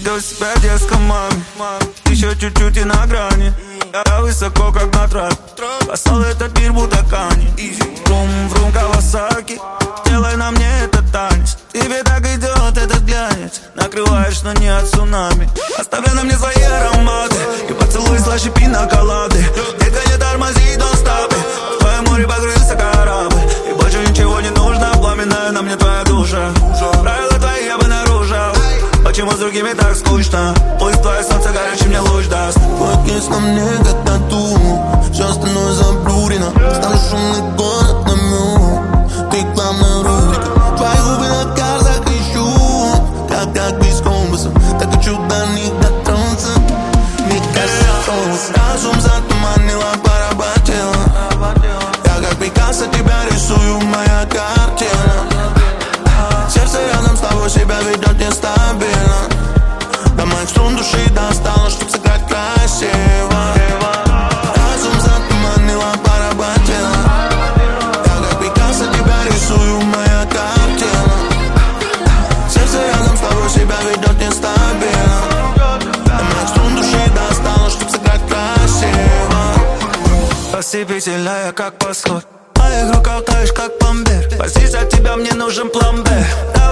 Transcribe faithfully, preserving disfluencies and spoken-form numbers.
Видел себя в детском маме, еще чуть-чуть и на грани. Я высоко, как на трапе, послал этот мир будто камни. Врум, врум, Кавасаки, делай на мне этот танец. Тебе так идет этот глянец, накрываешь, но не от цунами. Оставляй на мне свои ароматы и поцелуй слаще пиноколады. Детка, не тормози, don't stop it. В твоем море покрылся корабль, и больше ничего не нужно. Пламенная на мне твоя душа, правила твои я бы нарушил. Почему с другими так скучно? Пусть твое солнце горячий мне луч даст. Вот есть на мне как тату, все остальное заблурено. Стану шумный город намек, ты главная рубрика. Твои губы на картах ищу, как, как без компаса. Так хочу до них дотронуться, мне кажется, разум затуманила, поработила. Я как Пикассо тебя рисую, моя картина. Сердце рядом с тобой себя ведет нестабильно. До моих струн души достало, чтоб сыграть красиво. Разум затуманила, поработила. Я как Пикассо тебя рисую, моя картина. Сердце рядом с тобой себя ведет нестабильно. До моих струн души достало, чтоб сыграть красиво. Ослепительная, как восход, в моих руках таешь, как пломбир. Спастись от тебя мне нужен план Б.